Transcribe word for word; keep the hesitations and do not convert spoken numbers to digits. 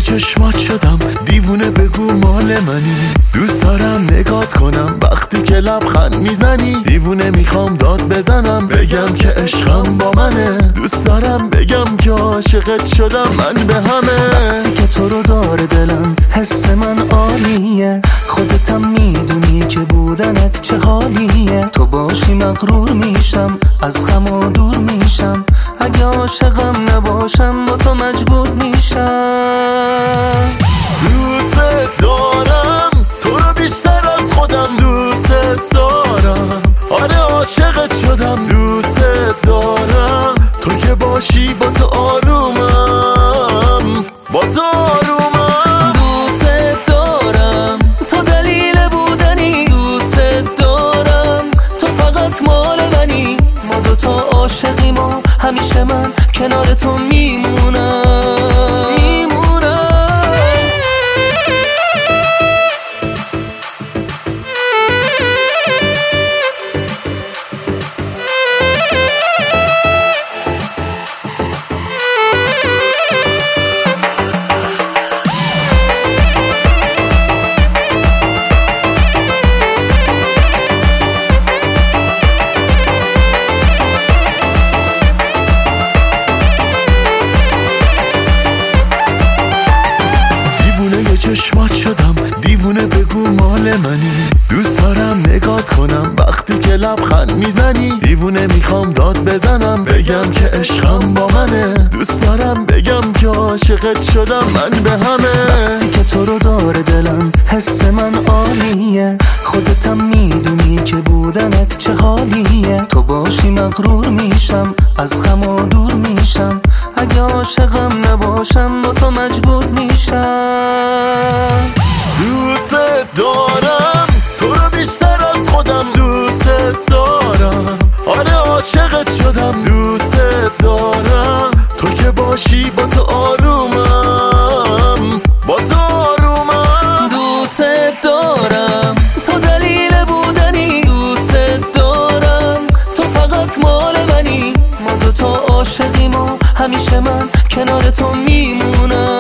چشمات شدم دیوونه، بگو مال منی. دوست دارم نگات کنم وقتی که لبخند میزنی. دیوونه میخوام داد بزنم بگم که عشقم با منه. دوست دارم بگم که عاشقت شدم من به همه. وقتی که تو رو داره دلم حس من عالیه. خودتم میدونی که بودنت چه حالیه. تو باشی مغرور میشم، از غم و دور میشم. اگه عاشقم نباشم با تو مجبور میشم. دوست دارم تو رو بیشتر از خودم، دوست دارم. آره عاشقت شدم، دوست دارم. تو که باشی با تو آرومم، با تو آرومم. دوست دارم تو دلیل بودنی. دوست دارم تو فقط مال منی. ما دوتا عاشقی، ما همیشه من کنار تو میمونم میمونم. چشمات شدم دیوونه، بگو مال منی. دوست دارم نگات کنم وقتی که لبخند میزنی. دیوونه میخوام داد بزنم بگم که عشقم با منه. دوست دارم بگم که عاشقت شدم من به همه. وقتی که تو رو داره دلم حس من عالیه. خودتم میدونی که بودنت چه حالیه. تو باشی مغرور میشم، از غم و دور میشم. اگه عاشقم نباشم با تو مجبور میشم. دوست دارم تو رو بیشتر از خودم، دوست دارم. آره عاشقت شدم، دوست دارم. تو که باشی با تو آرومم، با تو آرومم. دوست دارم تو دلیل بودنی. دوست دارم تو فقط مال منی. ما دوتا عاشقی، ما همیشه من کنار تو میمونم.